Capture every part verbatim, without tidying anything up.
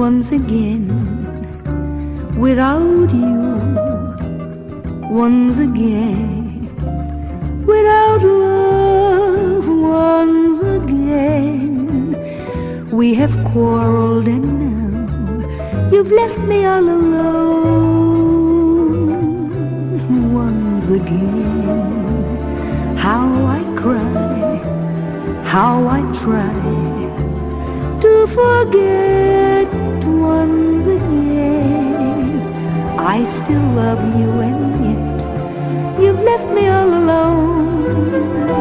once again without you, once again without love, once again. We have quarreled and now you've left me all alone. Once again, how I cry, how I try to forget. Once again, I still love you and yet you've left me all alone.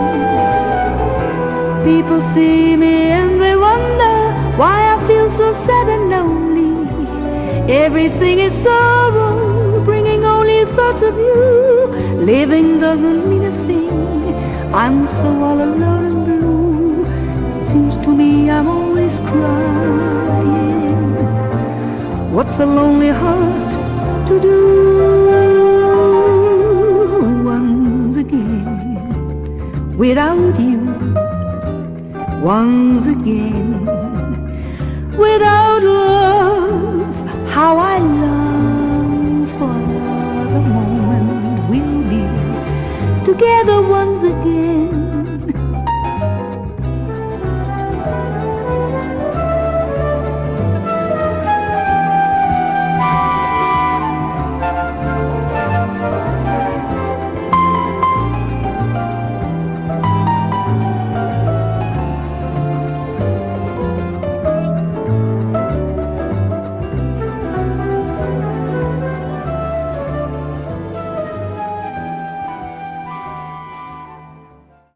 People see me and they wonder why I feel so sad and lonely. Everything is sorrow, bringing only thoughts of you. Living doesn't mean a thing, I'm so all alone and blue. Seems to me I'm always crying. What's a lonely heart to do? Once again without you, once again